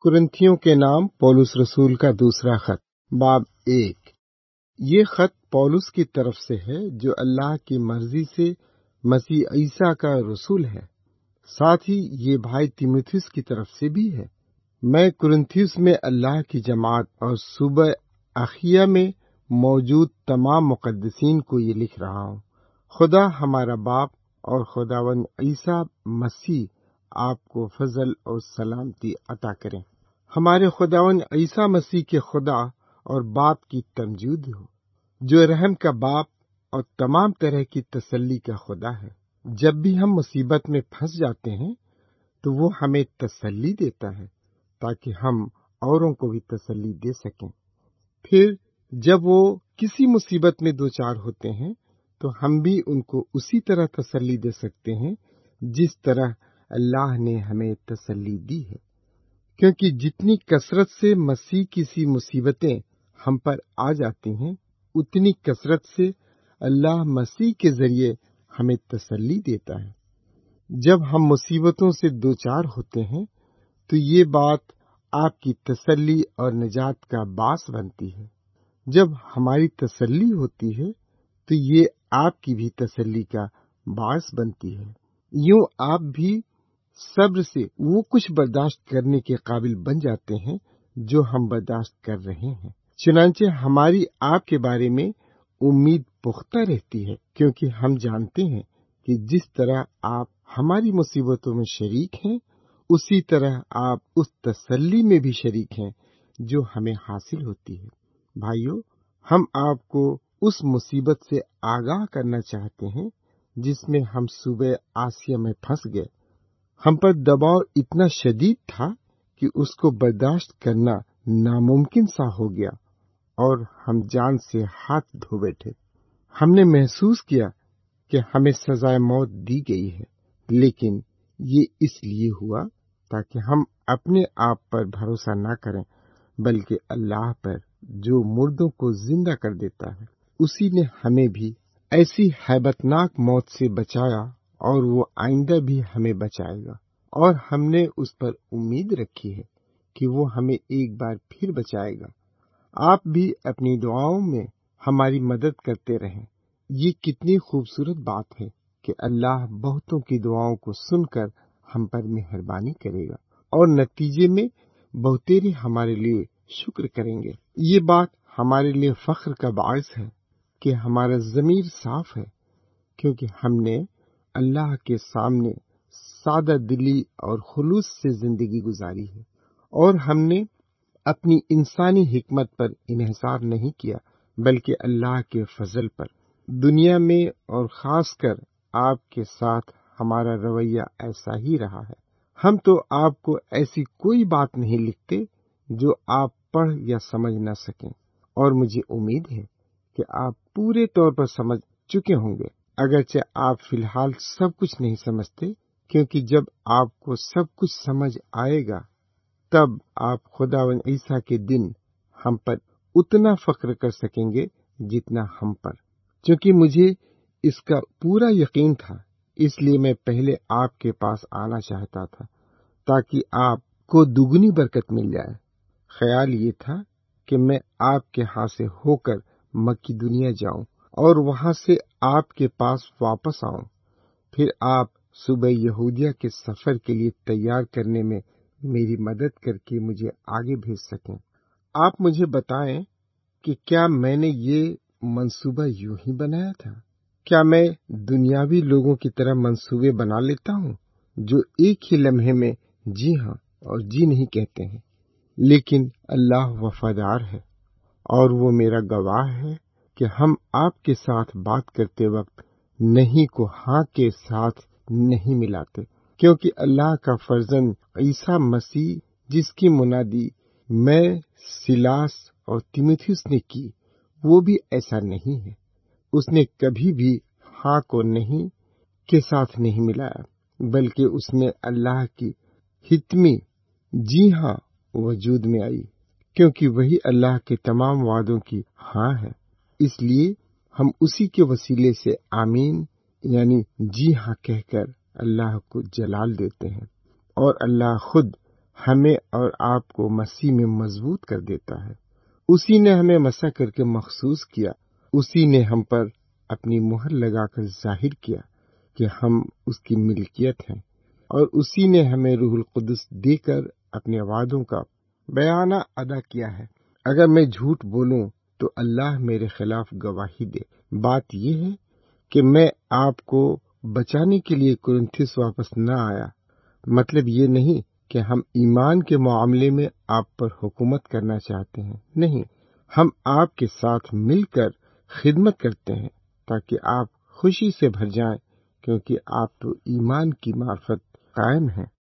कुरिन्थियों के नाम पौलुस रसूल का दूसरा खत, बाब 1। ये खत पौलुस की तरफ से है, जो अल्लाह की मर्जी से मसीह ईसा का रसूल है। साथ ही ये भाई तीमुथियुस की तरफ से भी है। मैं कुरिन्थियुस में अल्लाह की जमात और सूबह अखिया में मौजूद तमाम मुकद्दसीन को ये लिख रहा हूँ। खुदा हमारा बाप और खुदावंद ईसा मसीह आपको फजल और सलामती अता करें। हमारे खुदावंद ईसा मसीह के खुदा और बाप की तमजीद हो, जो रहम का बाप और तमाम तरह की तसल्ली का खुदा है। जब भी हम मुसीबत में फंस जाते हैं तो वो हमें तसल्ली देता है, ताकि हम औरों को भी तसल्ली दे सकें। फिर जब वो किसी मुसीबत में दो चार होते हैं तो हम भी उनको उसी तरह तसल्ली दे सकते हैं जिस तरह अल्लाह ने हमें तसल्ली दी है। क्योंकि जितनी कसरत से मसीह की सी मुसीबतें हम पर आ जाती हैं, उतनी कसरत से अल्लाह मसीह के जरिए हमें तसल्ली देता है। जब हम मुसीबतों से दो चार होते हैं तो ये बात आपकी तसल्ली और निजात का बास बनती है। जब हमारी तसल्ली होती है तो ये आपकी भी तसल्ली का बास बनती है। यूं आप भी सब्र से वो कुछ बर्दाश्त करने के काबिल बन जाते हैं जो हम बर्दाश्त कर रहे हैं। चुनांचे हमारी आपके बारे में उम्मीद पुख्ता रहती है, क्योंकि हम जानते हैं कि जिस तरह आप हमारी मुसीबतों में शरीक हैं, उसी तरह आप उस तसल्ली में भी शरीक हैं जो हमें हासिल होती है। भाइयों, हम आपको उस मुसीबत से आगाह करना चाहते हैं जिसमें हम सूबह आसिया में फंस गए। हम पर दबाव इतना शदीद था कि उसको बर्दाश्त करना नामुमकिन सा हो गया और हम जान से हाथ धो बैठे। हमने महसूस किया कि हमें सजाए मौत दी गई है, लेकिन ये इसलिए हुआ ताकि हम अपने आप पर भरोसा न करें, बल्कि अल्लाह पर, जो मुर्दों को जिंदा कर देता है। उसी ने हमें भी ऐसी हैबतनाक मौत से बचाया और वो आइंदा भी हमें बचाएगा। और हमने उस पर उम्मीद रखी है कि वो हमें एक बार फिर बचाएगा। आप भी अपनी दुआओं में हमारी मदद करते रहें। ये कितनी खूबसूरत बात है कि अल्लाह बहुतों की दुआओं को सुनकर हम पर मेहरबानी करेगा और नतीजे में बहुतेरे हमारे लिए शुक्र करेंगे। ये बात हमारे लिए फख्र का बायस है कि हमारा ज़मीर साफ है, क्योंकि हमने अल्लाह के सामने सादा दिली और खुलूस से जिंदगी गुजारी है और हमने अपनी इंसानी हिकमत पर इन्हिसार नहीं किया, बल्कि अल्लाह के फजल पर। दुनिया में और खासकर आपके साथ हमारा रवैया ऐसा ही रहा है। हम तो आपको ऐसी कोई बात नहीं लिखते जो आप पढ़ या समझ न सकें, और मुझे उम्मीद है कि आप पूरे तौर पर समझ चुके होंगे, अगरचे आप फिलहाल सब कुछ नहीं समझते, क्योंकि जब आपको सब कुछ समझ आएगा तब आप खुदावंद ईसा के दिन हम पर उतना फख्र कर सकेंगे जितना हम पर। क्योंकि मुझे इसका पूरा यकीन था, इसलिए मैं पहले आपके पास आना चाहता था ताकि आपको दुगनी बरकत मिल जाए। ख्याल ये था कि मैं आपके हाथ से होकर मकिदुनिया जाऊं और वहां से आपके पास वापस आऊं। फिर आप सुबह यहूदिया के सफर के लिए तैयार करने में मेरी मदद करके मुझे आगे भेज सकें। आप मुझे बताएं कि क्या मैंने ये मंसूबा यूं ही बनाया था? क्या मैं दुनियावी लोगों की तरह मंसूबे बना लेता हूँ, जो एक ही लम्हे में जी हाँ और जी नहीं कहते हैं? लेकिन अल्लाह वफादार है और वो मेरा गवाह है कि हम आपके साथ बात करते वक्त नहीं को हाँ के साथ नहीं मिलाते, क्योंकि अल्लाह का फर्जंद ईसा मसीह, जिसकी मुनादी मैं, सिलास और तीमुथियुस ने की, वो भी ऐसा नहीं है। उसने कभी भी हाँ को नहीं के साथ नहीं मिलाया, बल्कि उसने अल्लाह की हितमी जी हाँ वजूद में आई, क्योंकि वही अल्लाह के तमाम वादों की हाँ है। इसलिए हम उसी के वसीले से आमीन यानी जी हाँ कहकर अल्लाह को जलाल देते हैं, और अल्लाह खुद ہمیں اور آپ کو مسیح میں مضبوط کر دیتا ہے۔ اسی نے ہمیں مسح کر کے مخصوص کیا، اسی نے ہم پر اپنی مہر لگا کر ظاہر کیا کہ ہم اس کی ملکیت ہیں، اور اسی نے ہمیں روح القدس دے کر اپنے وعدوں کا بیانہ ادا کیا ہے۔ اگر میں جھوٹ بولوں تو اللہ میرے خلاف گواہی دے۔ بات یہ ہے کہ میں آپ کو بچانے کے لیے کرنتھس واپس نہ آیا۔ مطلب یہ نہیں کہ ہم ایمان کے معاملے میں آپ پر حکومت کرنا چاہتے ہیں، نہیں، ہم آپ کے ساتھ مل کر خدمت کرتے ہیں تاکہ آپ خوشی سے بھر جائیں، کیونکہ آپ تو ایمان کی معرفت قائم ہیں۔